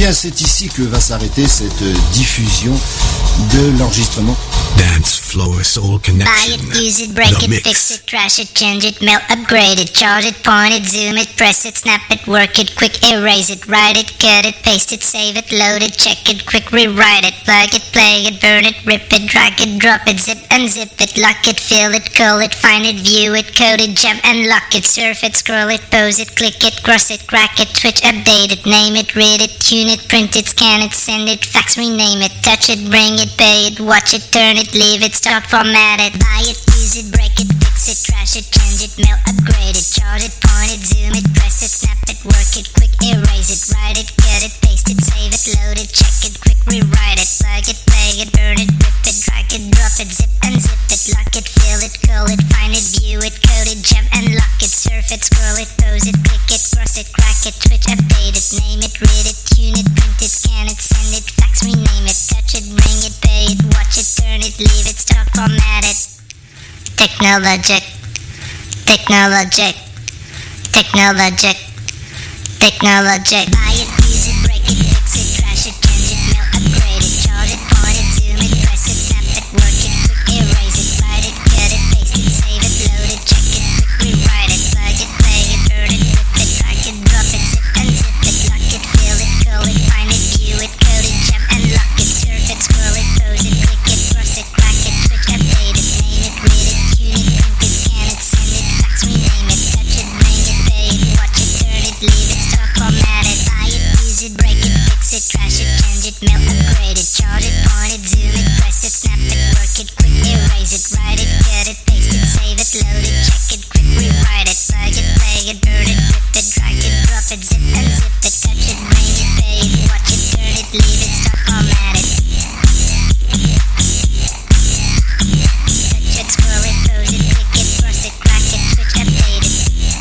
bien, c'est ici que va s'arrêter cette diffusion de l'enregistrement. Dance floor soul connection. Buy it, use it, break it, fix it, trash it, change it, melt, upgrade it, charge it, point it, zoom it, press it, snap it, work it, quick erase it, write it, cut it, paste it, save it, load it, check it, quick rewrite it, plug it, play it, burn it, rip it, drag it, drop it, zip, unzip it, lock it, fill it, call it, find it, view it, code it, jump and lock it, surf it, scroll it, pose it, click it, cross it, crack it, switch, update it, name it, read it, tune it, print it, scan it, send it, fax, rename it, touch it, bring it, pay it, watch it, turn it, leave it, start, format it, buy it, use it, break it, fix it, trash it, change it, mail, upgrade it, charge it, point it, zoom it, press it, snap it, work it, quick erase it, write it, cut it, paste it, save it, load it, check it, quick rewrite it, plug it, play it, burn it, rip it, drag it, drop it, zip unzip it, lock it, fill it, call it, find it, view it, code it, jump and lock it, surf it, scroll it, pose it, click it, cross it, crack it, switch, update it, name it, read it, tune it, print it, scan it, send it, fax, rename it, touch it, bring it, pay it, watch it, turn it, leave it, start, format it. Technologic, technologic, technologic, technologic. Buy it, use it, break it, fix it, trash it, change it, mail, upgrade it, charge it, point it, zoom it, press it, snap it, work it, quick erase it, write it, cut it, paste it, save it, load it, check it, quick rewrite it, plug it, play it, burn it, rip it, drag it, drop it, zip unzip it, lock it, fill it, call it, find it, view it, code it, jump and lock it, surf it, scroll it, pose it, click it, cross it, crack it, switch, update it, name it, read it, tune it, print it, scan it, send it, fax, rename it, touch it, bring it, pay it, watch it, turn it, leave it, start, format it, buy it, use it, break it, fix it, trash it, change it, mail, upgrade it, charge it, point it, zoom it, press it, snap it, work it, quick erase it, write it, cut it, paste it, save it, load it, check it, quick rewrite it, plug it, play it, burn it, rip it, drag it, drop it, zip unzip it, touch it, bring it, pay it, watch it, turn it, leave it, start, format it. Touch it, scroll it, pose it, click it, cross it, crack it, switch, update it.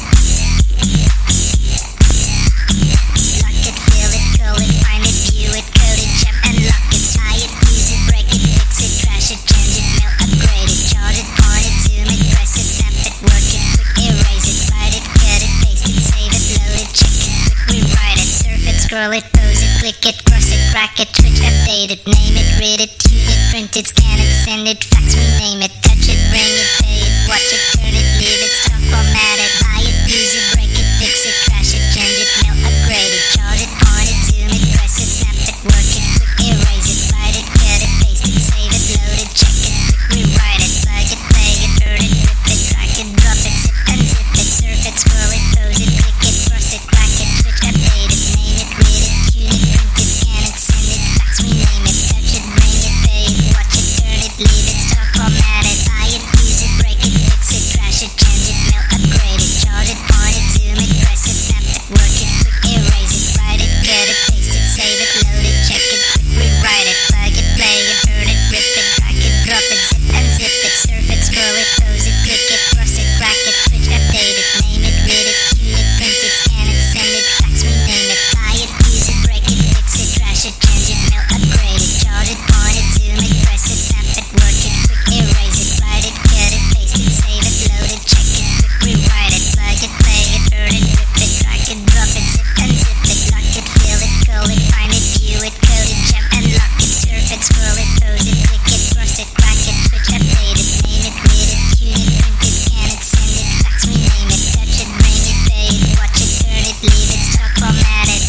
Lock it, fill it, call it, find it, view it, code it, jump and lock it, buy it, use it, break it, fix it, trash it, change it, mail, upgrade it, charge it, point it, zoom it, press it, snap it, work it, quick erase it, write it, cut it, paste it, save it, load it, check it, quick rewrite it, surf it, scroll it, pose it, click it, cross it, crack it, switch, update it, name it, read it, tune it, print it, scan it, send it, fax, rename it, touch it, bring it, pay it, watch it, turn it, leave it, stop, format it, buy it, use it, break it, fix it, trash it, change it, mail, upgrade it, charge it, point it, zoom it, press it, snap it, work it, quick erase it, write it, cut it, paste it, save it, load it, check it, quick rewrite it, plug it, play it, burn it, rip it, drag it, drop it, zip unzip it, surf it, scroll it, pose it, click it, cross it, crack it, switch, update it, name it, read it, tune it, print it, scan it, send it, fax, rename it, touch it, bring it, pay it, watch it, turn it, leave it, start, format it, buy it, use it, break it, fix it, trash it, change it, mail, upgrade it, charge it, point it, zoom it, press it, snap it, work it, quick erase it, write it, cut it, paste it, save it, load it, check it, quick rewrite it, plug it, play it, burn it, rip it, drag it, drop it, zip unzip it, surf it, scroll it, pose it, click it, cross it, crack it, switch, update it, name it, read it, tune it, print it, scan it, send it, fax, rename it, buy it, use it, break it, fix it, trash it, change it, mail, upgrade it, charge it, point it, zoom it, press it, snap it, work it, quick erase it, write it, cut it, paste it, save it, load it, check it, quick rewrite it, plug it, play it, burn it, rip it, drag it, drop it, zip unzip it, lock it, fill it, call it, find it, view it, code it, jump and lock it, surf it, scroll it, pose it, click it, cross it, crack it, switch, update it, name it, read it, tune it, print it, scan it, send it, fax, rename it, touch it, bring it, pay it, watch it, turn it, leave it, stop, format it.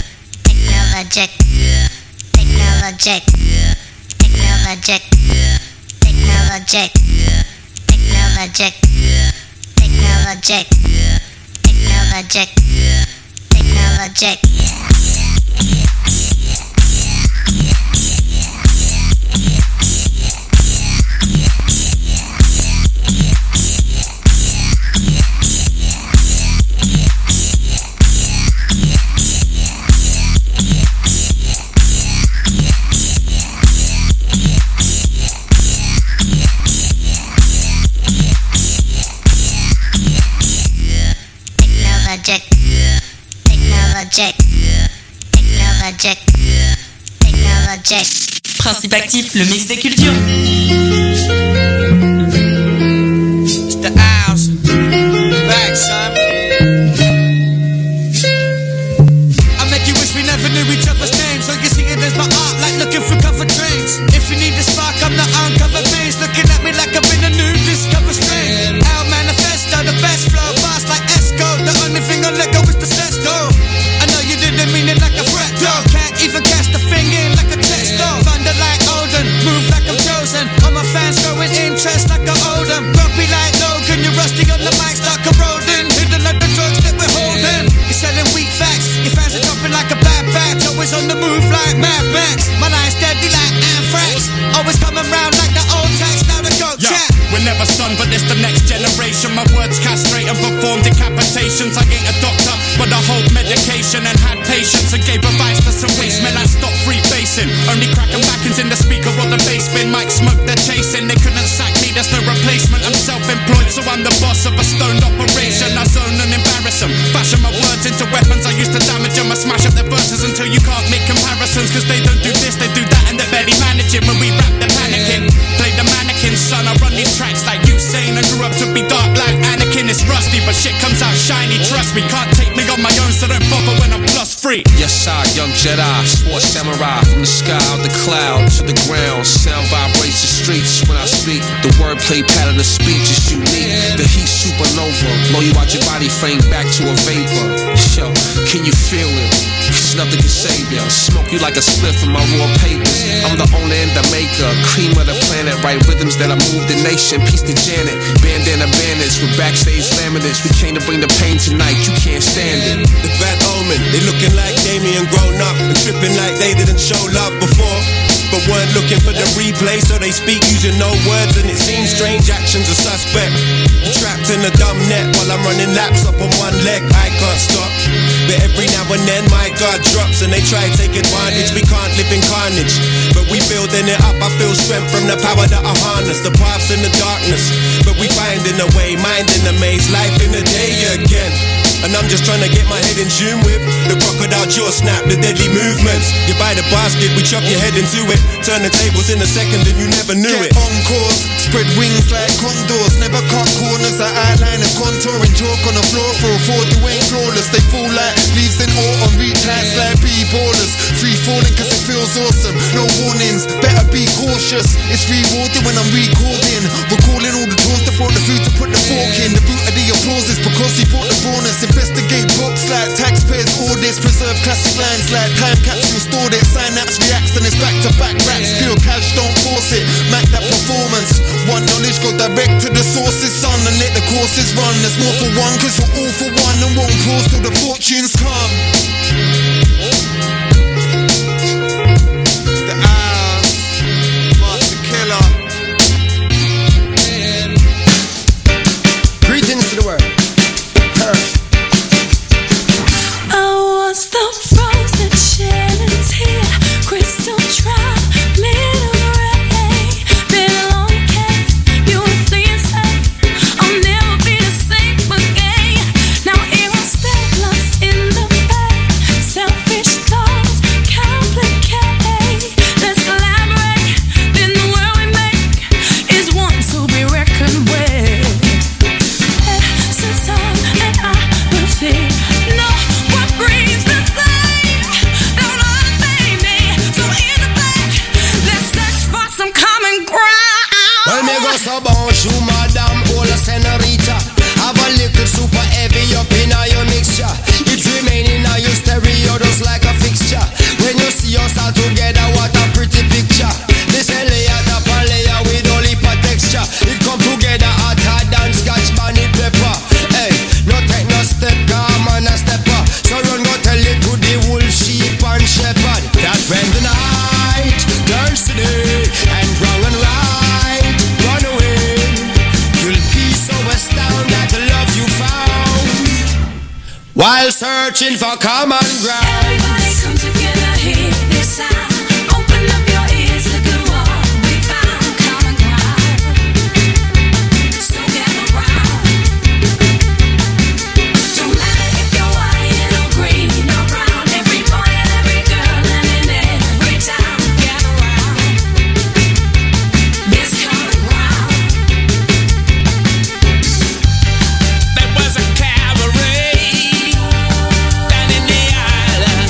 Technologic, technologic, technologic, technologic, technologic, technologic, technologic, technologic. Technologic, technologic, technologic. Principe actif, le mix des cultures. It's the Owls. Back, son. I make you wish we never knew each other's name. If you need a spark, I'm the uncovered maze. Looking at me like I've been a new discover strain. Our manifesto, the best flow, bars like Esco. The only thing I let go is the sex though. I know you didn't mean it like a threat though. Can't even cast the thing in like a text though. Thunder like Odin, move like I'm chosen. All my fans growing interest like I owe them. Grumpy like Logan, you're rusty on the mic, start corroding. Hidden like the drugs that we're holding. You're selling weak facts, your fans are dropping like a bad batch. Always on the move like Mad Max. My line's deadly like anthrax. Always coming round like the old tax, now the goat chat. We're never son, but it's the next generation. My words castrate and perform decapitations. I ain't a doctor, but I hold medication and had patience and gave advice to some waste men. I stopped free basing. Only cracking backings in the speaker or the bass bin. Mike smoke they're chasing. They couldn't sack me, there's no replacement. I'm self-employed, so I'm the boss of a stoned operation. I zone and embarrass them. Fashion my words into weapons. I used to damage them. I smash up their verses until you can't make comparisons. Cause they don't do this, they do that, and they're barely managing. When we rap, they're panicking. Play the mannequin, son. I run these tracks like Usain. I grew up to be dark like Anakin. It's rusty, but shit comes out shiny. Trust me, can't take me on my own, so don't bother when I'm plus free. Yes, I, young Jedi, sports samurai. From the sky, out the cloud, to the ground. Sound vibrates the streets when I speak. The wordplay pattern of speech is unique. The heat supernova, blow you out your body frame back to a vapor. Yo, can you feel it? Cause nothing can save ya. Smoke you like a spliff from my raw papers. I'm the owner and the maker, cream of the planet. Right rhythms that I move the nation. Peace to Janet, bandana bandits with backstage laminates. We came to bring the pain tonight, you can't stand it. The bad omen, they looking like Damien grown up and tripping like they didn't show love before, but weren't looking for the replay, so they speak using no words, and it seems strange actions are suspect. You're trapped in a dumb net while I'm running laps up on one leg. I can't stop, but every now and then my guard drops and they try to take advantage. We can't live in carnage, but we building it up. I feel strength from the power that I harness. The paths in the darkness, but we finding a way, minding the maze, life in the day again. And I'm just trying to get my head in tune with the crocodile jaw snap, the deadly movements. You buy the basket, we chop your head into it. Turn the tables in a second and you never knew it. Get on course, spread wings like condors. Never cut corners, I outline a contour and chalk on the floor for a four to ain't flawless. They fall like leaves in autumn, reach heights like B-ballers. Free falling cause it feels awesome. No warnings, better be cautious. It's rewarding when I'm recording. Recalling all the tours that brought the food to put the fork in. The boot of the applause is because he brought the bonus. Investigate books like taxpayers audits. Preserve classic lines like time capsule stored it. Synapse reacts and it's back-to-back raps. Pure cash, don't force it. Mac that performance. One knowledge, go direct to the sources, son, and let the courses run. There's more for one, cause we're all for one. And won't pause till the fortunes come. The Owl, Master Killer. Greetings to the world. The frozen chillin' tear, crystal trap, little ray, been a long day, beautifully insane. I'll never be the same again. Now it won't stay lost in the bay. Selfish thoughts complicate. Let's collaborate. Then the world we make is one to be reckoned with. Since I'm and I will see. No one breathes the same. Don't understand me. So in the back, let's search for some common ground. Well, me go so bonjour, madame, or la senorita. Have a little super heavy up in your mixture. It's remaining in your stereo just like a fixture. When you see us all together, what a pretty picture. This a layer top a layer with all heap of texture. It come together hotter than Scotch bonnet pepper. Hey, no take no step, come on a stepper. So run go tell it to the wolf, sheep and shepherd. That when the night turns to day and wrong and right run away, you'll be so astounded at the love you found while searching for common ground. Everybody come together, hear this sound. Open up your ears, look at what we found. Common ground. So gather round. Don't matter if you're white or green or brown. Every boy and every girl and in every town. Gather round. This common ground. There was a cabaret down in the island.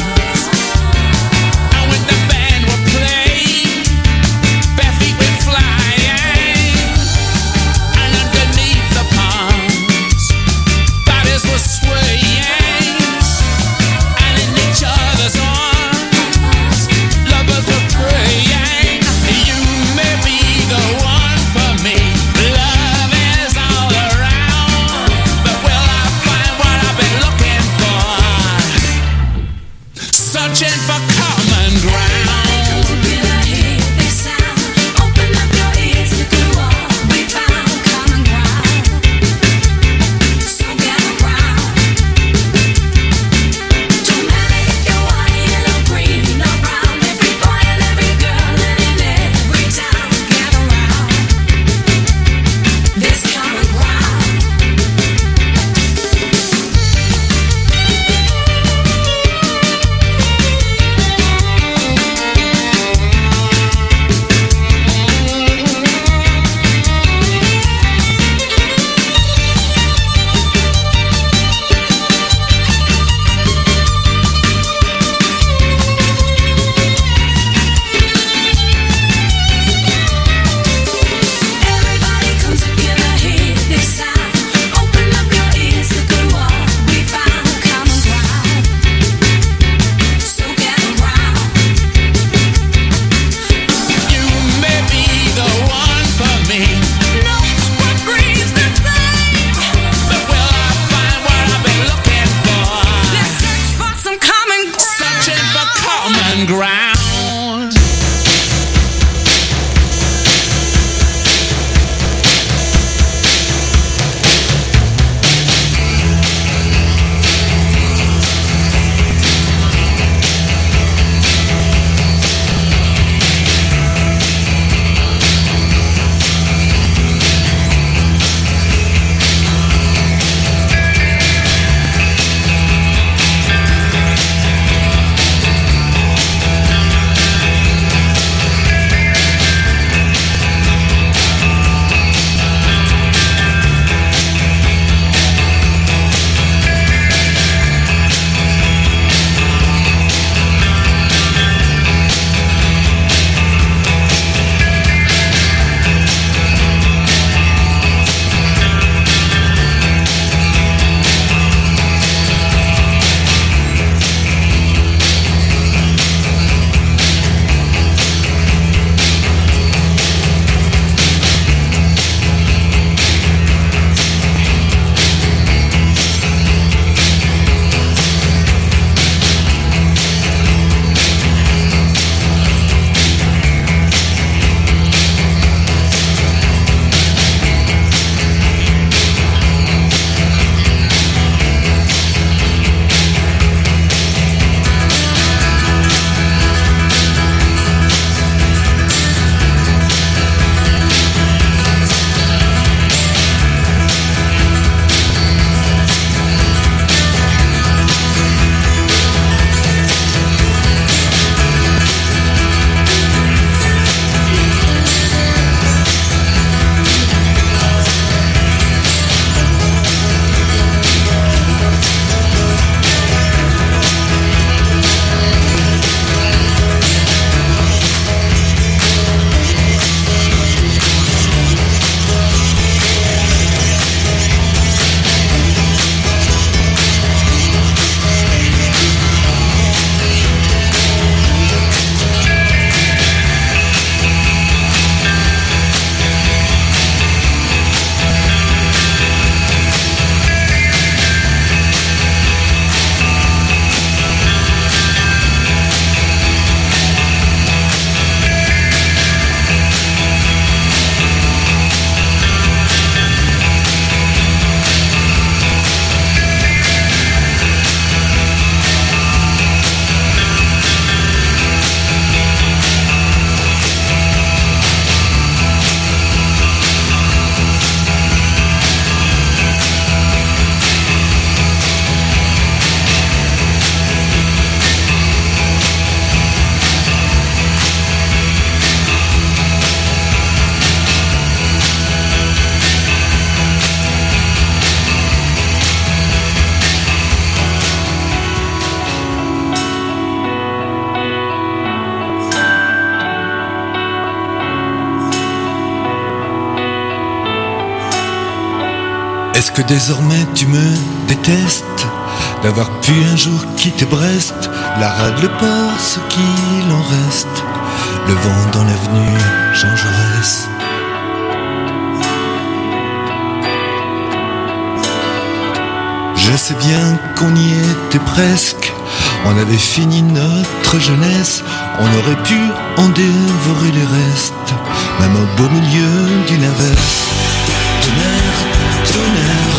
Est-ce que désormais tu me détestes d'avoir pu un jour quitter Brest, la rade, le port, ce qu'il en reste, le vent dans l'avenue Jean Jaurès. Je sais bien qu'on y était presque, on avait fini notre jeunesse, on aurait pu en dévorer les restes, même au beau milieu d'une averse. Tonnerre, tonnerre,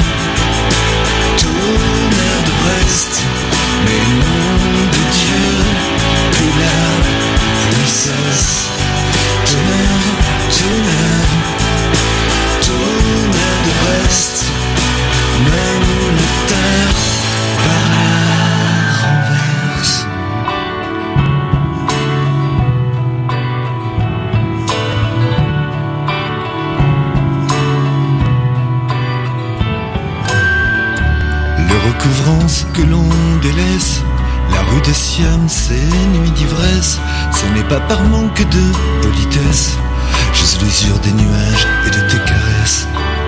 tonnerre de Brest, mais nom de Dieu, que la pluie cesse. Tonnerre, tonnerre, tonnerre de Brest, même le terre par la renverse. Recouvrance que l'on délaisse, la rue de Siam, ces nuits d'ivresse, ce n'est pas par manque de politesse, juste l'usure des nuages et de tes caresses.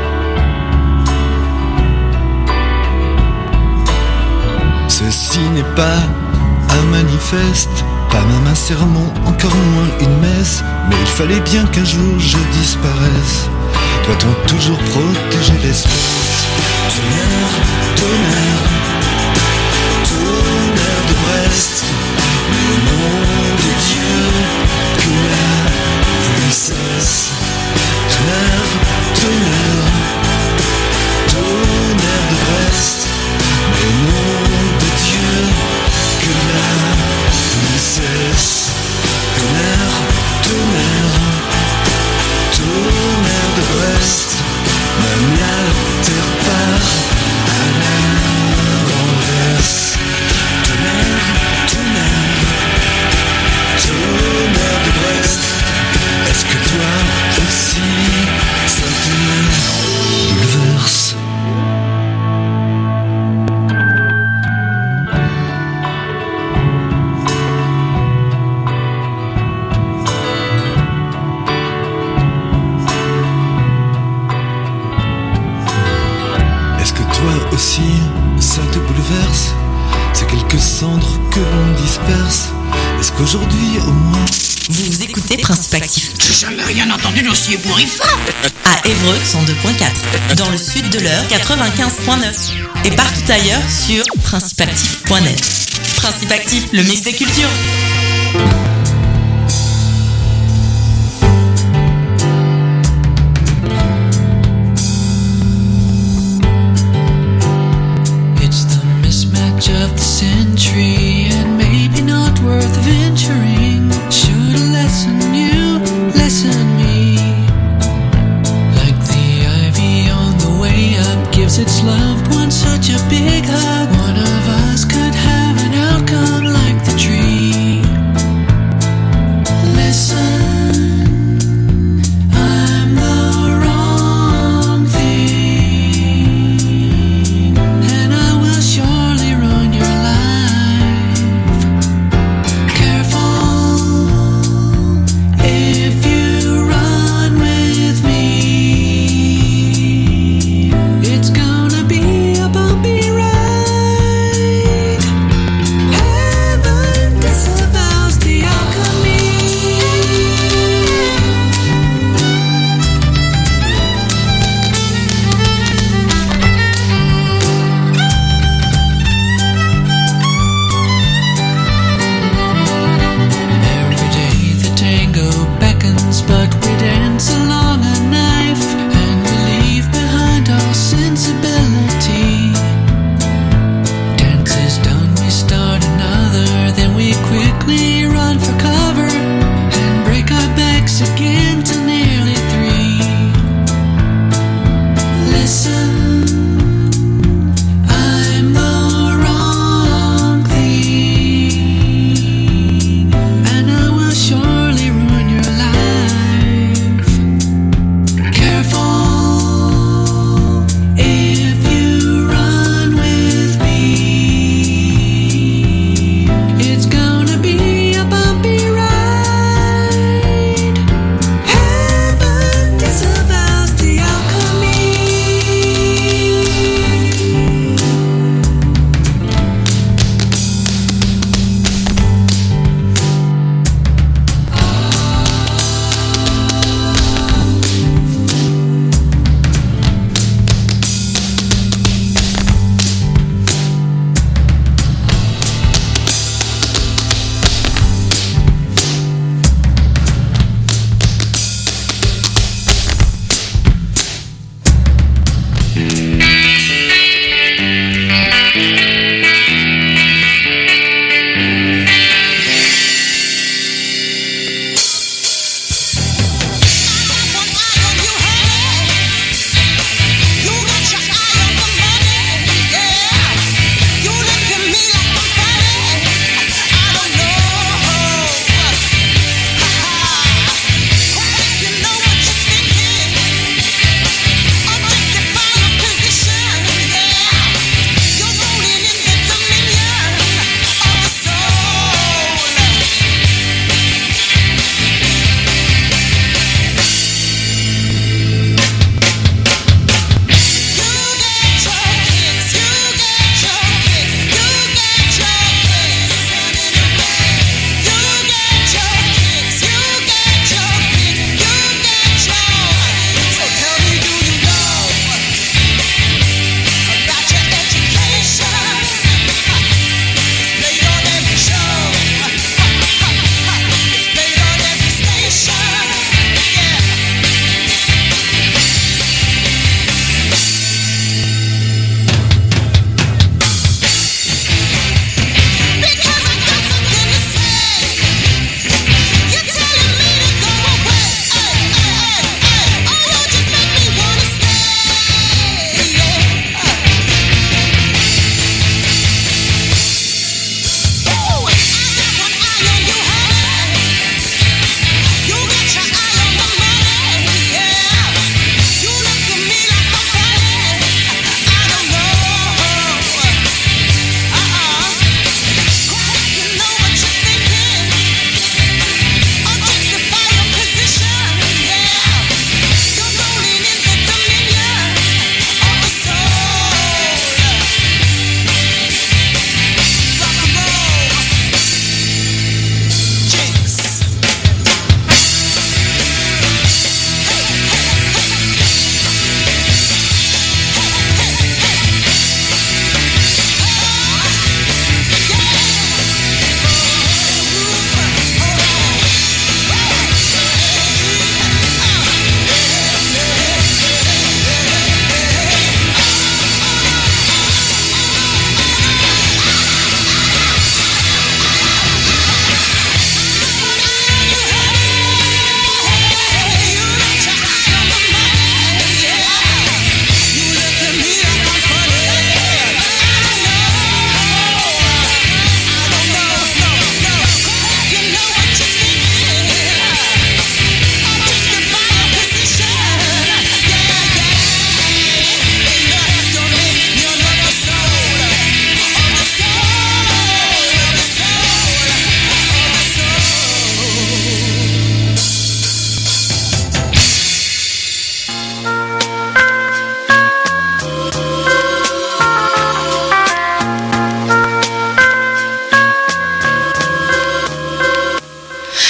Ceci n'est pas un manifeste, pas même un sermon, encore moins une messe, mais il fallait bien qu'un jour je disparaisse. Doit-on toujours protéger l'espèce? Tonnerre, tonnerre, tonnerre de Brest, mais au nom de Dieu, que la pluie cesse. Tonnerre, tonnerre, tonnerre de Brest, mais au nom de Dieu, que la pluie cesse. Tonnerre, tonnerre, tonnerre de Brest, même la terre part à la renverse. Tonnerre, tonnerre, tonnerre de Brest, est-ce que toi aussi ça te bouleverse? Aussi, ça te bouleverse, c'est quelques cendres que l'on disperse. Est-ce qu'aujourd'hui, au moins... Vous écoutez Principe Actif. J'ai jamais rien entendu d'aussi ébouriffant. À Évreux, 102.4. Dans le sud de l'Eure, 95.9. Et partout ailleurs sur principeactif.net. Principe Actif, le mix des cultures. Of the century, and maybe not worth venturing. Should a lesson you, lesson me. Like the ivy on the way up gives its loved one such a big hug. One of us could have an outcome like the tree.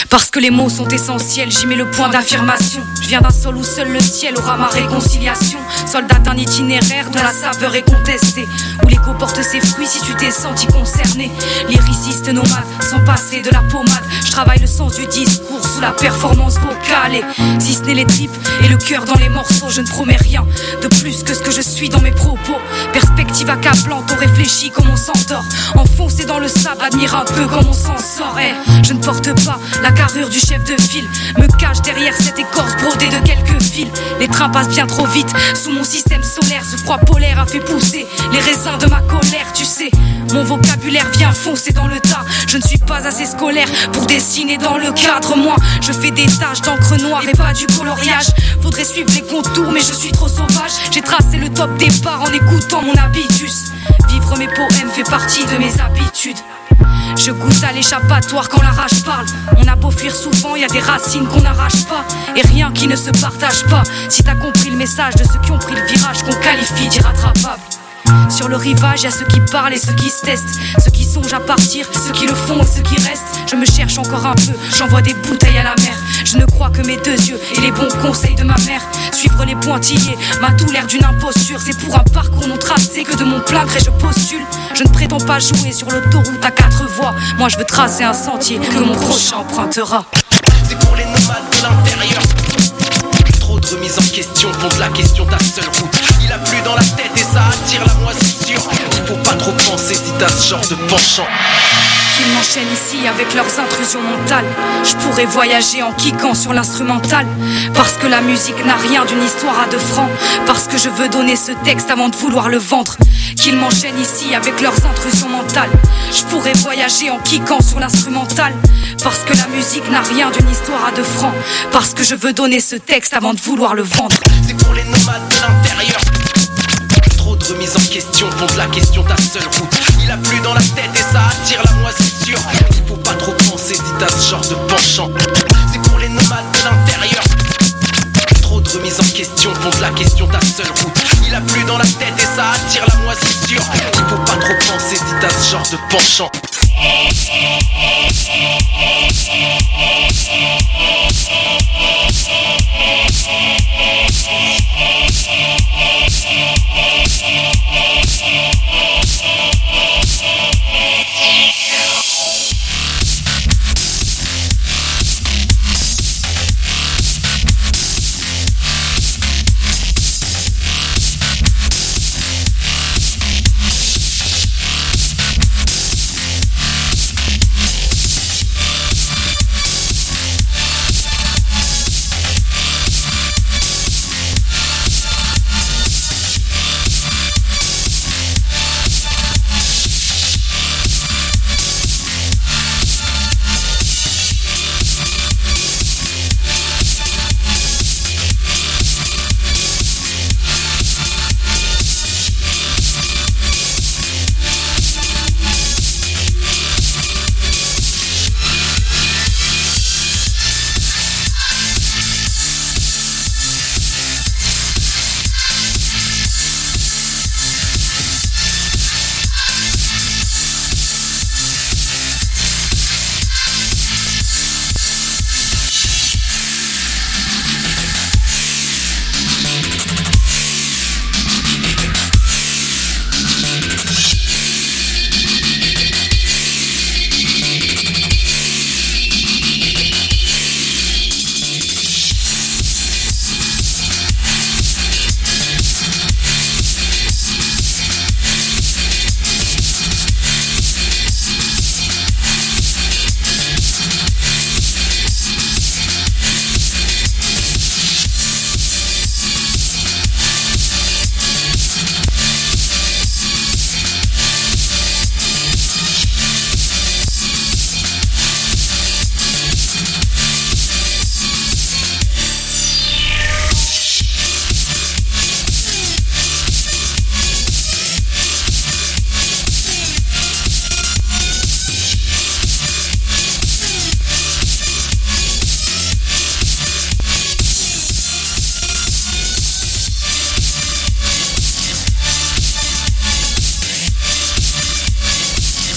Parce que les mots sont essentiels, j'y mets le point d'affirmation. Je viens d'un sol où seul le ciel aura ma réconciliation. Soldat d'un itinéraire dont la saveur est contestée, où l'écho porte ses fruits si tu t'es senti concerné. Lyriciste nomade, sans passer de la pommade. Je travaille le sens du discours sous la performance vocale. Et si ce n'est les tripes et le cœur dans les morceaux, je ne promets rien de plus que ce que je suis dans mes propos. Perspective accablante, on réfléchit comme on s'endort. Enfoncé dans le sable, admire un peu comme on s'en sort. Je ne porte pas la carrure du chef de file, me cache derrière cette écorce brodée de quelques fils. Les trains passent bien trop vite sous mon système solaire. Ce froid polaire a fait pousser les raisins de ma colère, tu sais. Mon vocabulaire vient foncer dans le tas. Je ne suis pas assez scolaire pour dessiner dans le cadre. Moi, je fais des taches d'encre noire et pas du coloriage. Faudrait suivre les contours, mais je suis trop sauvage. J'ai tracé le top départ en écoutant mon habitus. Vivre mes poèmes fait partie de mes habitudes. Je goûte à l'échappatoire quand la rage parle. On a beau fuir souvent, y a des racines qu'on n'arrache pas. Et rien qui ne se partage pas. Si t'as compris le message de ceux qui ont pris le virage qu'on qualifie d'irrattrapable. Sur le rivage, y'a ceux qui parlent et ceux qui se testent. Ceux qui songent à partir, ceux qui le font et ceux qui restent. Je me cherche encore un peu, j'envoie des bouteilles à la mer. Je ne crois que mes deux yeux et les bons conseils de ma mère. Suivre les pointillés m'a tout l'air d'une imposture. C'est pour un parcours non tracé que de mon plein gré je postule. Je ne prétends pas jouer sur l'autoroute à 4 voies. Moi je veux tracer un sentier que mon prochain empruntera. C'est pour les nomades de l'intérieur. Trop de remises en question font de la question ta seule route. Il a plu dans la tête et ça attire la moisissure. Il faut pas trop penser si t'as ce genre de penchant. Qu'ils m'enchaînent ici avec leurs intrusions mentales. Je pourrais voyager en kickant sur l'instrumental. Parce que la musique n'a rien d'une histoire à 2 francs. Parce que je veux donner ce texte avant de vouloir le vendre. Qu'ils m'enchaînent ici avec leurs intrusions mentales. Je pourrais voyager en kickant sur l'instrumental. Parce que la musique n'a rien d'une histoire à 2 francs. Parce que je veux donner ce texte avant de vouloir le vendre. C'est pour les nomades de l'intérieur. Trop de remises en question font de la question ta seule route. Il a plu dans la tête et ça attire la moisissure. Il faut pas trop penser si t'as ce genre de penchant. C'est pour les nomades de l'intérieur. Trop de remises en question font de la question ta seule route. Il a plu dans la tête et ça attire la moisissure. Il faut pas trop penser si t'as ce genre de penchant.